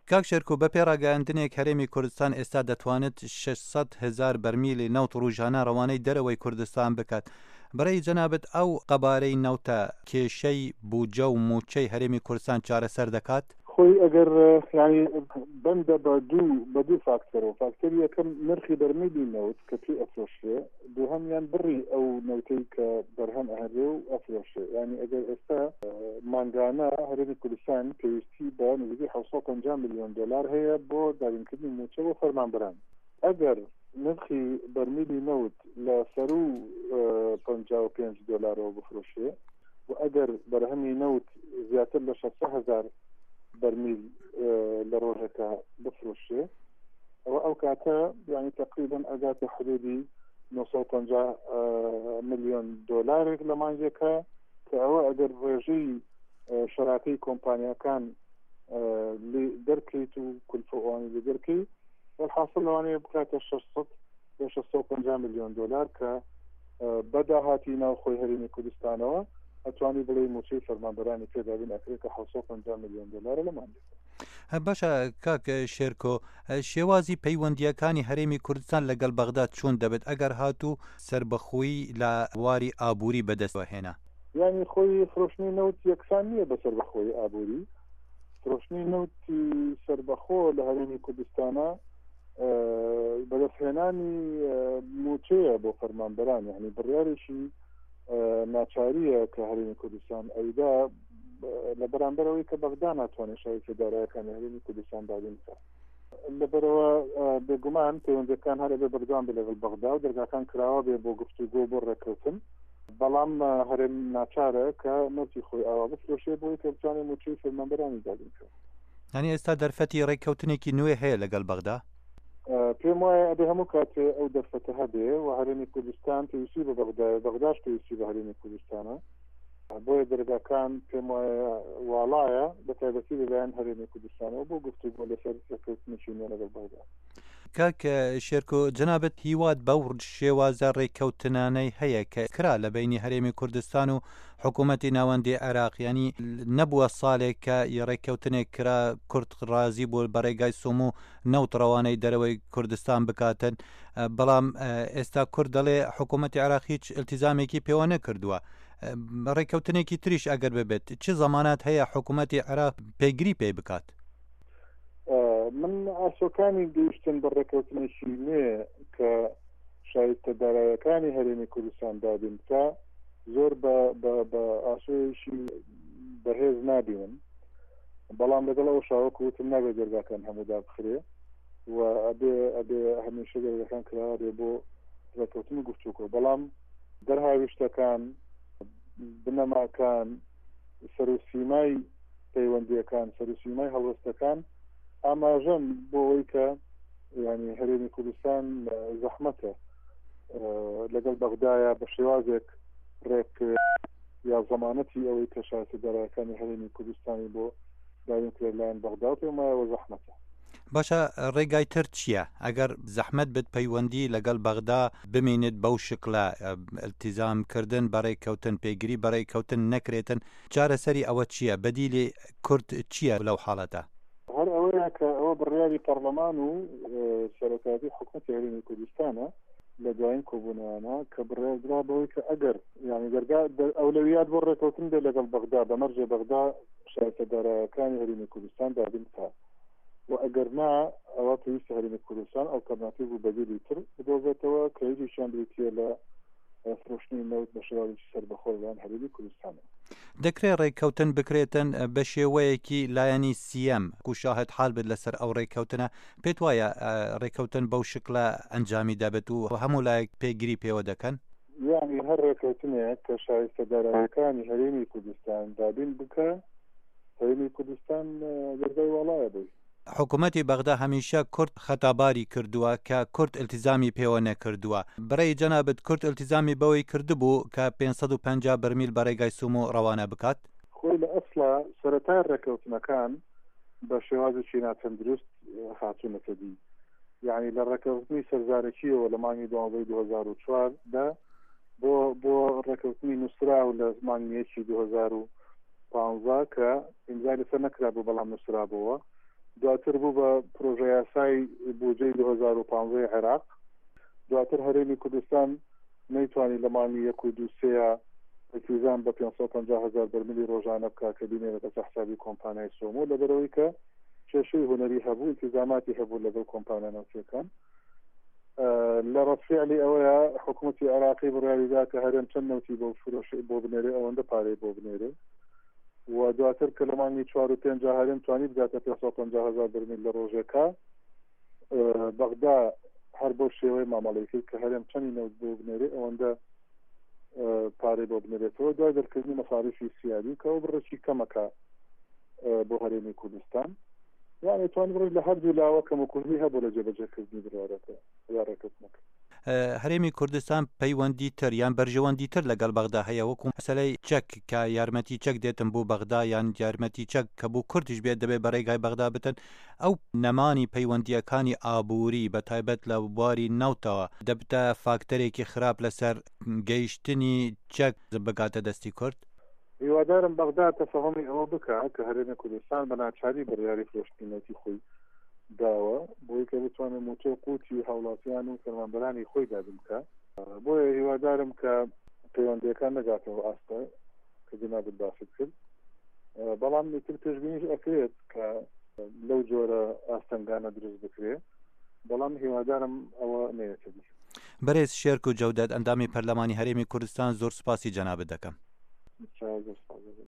کاک شێرکۆ بە پێڕاگەاندنێک هەرێمی کوردستان ئێستا دەتوانێت 600,000 بەرمیلی نەوت ڕۆژانە ڕەوانەی دەرەوەی کوردستان بکات. بەڕێی جەنابەت ئەو قەبارەی نەوتە کێشەی بووجە و موچەی هەرێمی کوردستان چارەسەر دەکات؟ خۆی ئەگەر ینی بەندە بە دوو فاکتەرەوە فاکتەری یەکەم نرخی بەرمیلی نەوت کە پێی ئەفرۆشێ دووهەمیان بڕی ئەو نەوتەی کە بەرهەم ئەهەرێ و ئەفرۆشێ ینی ئەگەر ئێستا مانگانە هەرێمی کوردستان پێویستی بە نزیکی 750 میلیۆن دلار هەیە بۆ دابینکردنی موچە بۆ فەرمانبەران. ئەگەر نرخی بەرمیلی نەوت لە سەر و 55 دلارەوە بفرۆشێ و ئەگەر بەرهەمی نەوت زیاتر لە 600,000 بەرمیل لە ڕۆژەکە بفرۆشێ ئەو کاتە ینی تقریبا ئەگاتە حدودی 950 میلیۆن دلارێک لە مانگێکە کە ئەوە ئەگەر ڕێژەی شەراکەی کۆمپانیەکان دەرکەیت و کولفەوانی لە دەرکەی والحاصل لەوانەیە بکاتە 650 میلیۆن دلار کە بەداهاتی ناوخۆی هەرێمی کوردستانەوە ئەتوانی بڵێ موچەی فەرمانبەرانی پێدابین ئەکرێت کە 750 میلیۆن دلار لە مانگێکە. باشە کاک شێرکۆ، شێوازی پەیوەندیەکانی هەرێمی کوردستان لەگەڵ بەغداد چۆن دەبێت ئەگەر هاتوو سربەخۆیی لە واری ئابووری بەدەستەوە هێنا؟ یعنی خۆی فرۆشتنی نەوت یەکسان نییە بە سربەخۆی ئابووری. فرۆشتنی نەوتی سربەخۆ لە هەرێمی کوردستانە بەدەستهێنانی موچەیە بۆ فەرمانبەران، یعنی بڕیارێکی ناچاریە کە هەرێمی کوردستان ئەیدا لە بەرامبەرەوەی کە بەغدا ناتوانێت شایستە دارایەکانی هەرێمی کوردستان دابین بکات. لەبەرەوە بێگومان پەیوەندیەکان هەرە بێ بەردەوام بێ لەگەڵ بەغدا و دەرگاکان کراوە بێ بۆ گفتوگۆ بۆ ڕێککەوتن، بەڵام هەرێم ناچارە کە نەوتی خۆی ئاوا بفرۆشێ بۆی کە بتوانێت موچەی فەرمانبەرانی دابین بکات. یعنی ئێستا دەرفەتی ڕێککەوتنێکی نوێ هەیە لەگەڵ بەغدا؟ پێم وایە ئەبێ هەموو کاتێ ئەو دەرفەتە هەبێ و هەرێمی کوردستان پێویستی بە بەغدایە، بەغداش پێویستی بە هەرێمی کوردستانە، بۆیە دەرگاکان پێم وایە واڵایە بە تایبەتی لەلایەن هەرێمی کوردستانەوە بۆ گفتوگۆ لەسەر ڕێککەوتنێکی نوێ لەگەڵ بەغدا. کاک شێرکۆ، جەنابەت هیواد بەو شێوازە ڕێککەوتنانەی هەیە کە کرا لە بینی هەرێمی کوردستان و حکوومەتی ناوەندی عێراق، ینی نەبووە ساڵێک کە ڕێککەوتنێک کرا کورد ڕازی بۆ بەڕێگای سۆم و نەوت ڕەوانەی دەرەوەی کوردستان بکاتن، بەڵام ئێستا کورد دەڵێ حکوومەتی عێراق هیچ ئیلتیزامێکی پێوە نەکردووە. ڕێککەوتنێکی تریش ئەگەر ببێت چ زەمانات هەیە حکوومەتی عێراق پێگیری پێ بکات؟ من ئاسۆکانی گەیشتن بە ڕێککەوتنێکی نوێ کە شایستە دارایەکانی هەرێمی کوردستان دابین تا زۆر بە ئاسۆیشی بەهێز نابیون، بەڵام لەگەڵ ئەو شاوەکو وتم نابێت دەرگاکان هەموو دابخرێ و ئەبێ هەمیشە دەرگاکان کراوە بێ بۆ ڕێککەوتنی گفتوگۆ، بەڵام دەرهاویشتەکان، بنەماکان، سەرۆسیمای پەیوەندیەکان، سەرۆسیمای هەڵوەستەکان ئاماژەن بۆ ئەوەی کە ینی هەرێمی کوردستان زەحمەتە لەگەڵ بەغدایە بە شێوازێک ڕێک یا زەمانەتی ئەوەی کە شایستە دارایەکانی هەرێمی کوردستانی بۆ دابین کرێت لایەن بەغدا و پێم وایە زەحمەتە. باشە، ڕێگای تر چییە؟ ئەگەر زەحمەت بێت پەیوەندی لەگەڵ بەغدا بمێنێت بەو شکلە ئیلتیزامکردن بەڕێککەوتن پێگیری بەڕێککەوتن نەکرێتن، چارەسەری ئەوە چییە؟ بەدیلی کورد چییە لەو حاڵەتە؟ هەر ئەوەیە کە ئەوە بڕیاری پەرلەمان و سەرۆکاتی حکوومەتی هەرێمی کوردستانە لە دوایین کۆبوونەوەانە کە بڕێزرا بەوەی کە ئەگەر ینی دەرگا ئەولەویات بۆ ڕێککەوتن بێت لەگەڵ بەغدا بەمەرجێ بەغدا شایستە دارایەکانی هەرێمی کوردستان دابین بکات و ئەگەر نا ئەوە پێویستە هەرێمی کوردستان ئەڵتەرناتیڤ و بەدیلی تر بدۆزێتەوە کە هیچیشیان بریتیە لە فرۆشتنی نەوت بە شێوازێکی سەربەخۆ لەلایەن هەرێمی کوردستانە. دەکرێت ڕێککەوتن بکرێتن بە شێوەیەکی لایەنی سیەم و شاهد حال بێت لەسەر ئەو ڕێککەوتنە؟ پێت وایە ڕێککەوتن بەو شکلە ئەنجامی دەبێت و هەموو لایەک پێگیری پێوە دەکەن؟ یعنی هەر ڕێککەوتنێک کە شایستە دارایەکانی هەرێمی کوردستان دابین بکە، هەرێمی کوردستان دەرگای وەڵایە بێت. حکوومەتی بەغدا هەمیشە کورد خەتاباری کردووە کە کورد ئیلتیزامی پێوە نەکردووە. بەڕێی جەنابەت کورد ئیلتیزامی بەوەی کردبوو کە 550 بەرمیل بەڕێگای سومۆ ڕەوانە بکات؟ خۆی لە ئەسڵا سەرەتای ڕێککەوتنەکان بە شێوازێکی ناتەندروست هاتوونەتە دی، یعنی لە ڕێککەوتنی سەرزارەکیەوە لە مانگی دوابەی 2004 دا بۆ ڕێککەوتنی نووسرا و لە مانگیەکی 2015 کە ئیمزای لەسەر نەکرا بوو بەڵام نووسرا بووە دواتر بوو بە پرۆژە یاسای بودجەی 2015 عێراق. دواتر هەرێمی کوردستان نەیتوانی لە مانگی 1 و 2 التزام بە 550,000 بەرمیلی ڕۆژانە بکات کە بینێنێتە بە حسابی کۆمپانیای سۆمۆ لەبەرەوەی کە کێشەی هونەری هەبوو، التزاماتی هەبوو لەگەڵ کۆمپانیا ناوچەکان. لە ڕەفعلی ئەوەیە حکوومەتی عێراقی بڕیاریدا کە هەرێم چەند نەوتی بۆ فرۆشی بۆ بنێرێ ئەوەندە پارەی بۆ بنێرێ و دواتر کە لە مانگی 4 و 5 هەرێم توانی بداتە 550,000 بەرمیل لە ڕۆژێکە. بەغدا هەر بۆ شێوەی مامەڵەیەکەی کە هەرێم چەندی نەوت بۆ بنێرێ ئەوەندە پارەی بۆ بنێرێتەوە دوای دەرکردنی مەصاریفی سیادی کە ئەو بڕێکی کەمەکە بۆ هەرێمی کوردستان. یعنی توانی بڕێت لە هەردوو لاوە کەموکردنی هەبوو لە جێبەجێکردنی بڕارەکەوتنەکە. هەرێمی کوردستان پەیوەندی تر یان بەرژەوەندی تر لەگەڵ بەغدا هەیە وەکو مەسەلەی چەک کە یارمەتی چەک دێتن بۆ بەغدا یان یارمەتی چەک کە بۆ کوردیش بێت دەبێت بەڕێگای بەغدا بتن. ئەو نەمانی پەیوەندیەکانی ئابووری بە تایبەت لە بواری ناوتەوە دەبتە فاکتەرێکی خراپ لەسەر گەیشتنی چەک بگاتە دەستی کورد. هیوادارم بەغدا تەفەهمی ئەوە بکات کە هەرێمی کوردستان بە ناچاری بڕیاری فرۆشتنەوەتی خۆی داوە بۆی کە بتوانێت موچە قوتی هاوڵاتیان و فەرمانبەرانی خۆی دابن بکە. بۆیە هیوادارم کە پەیوەندیەکان نەگاتەوە ئاستە کە جنابەت باست کرد. بەڵام تر پێشبینیش ئەکرێت کە لەو جۆرە ئاستەنگانە دروست بکرێت، بەڵام هیوادارم ئەوە نەیەتە بی. بەرێز شێرک و جەودەت ئەندامی پەرلەمانی هەرێمی کوردستان زۆر سوپاسی جەنابەت دەکەم.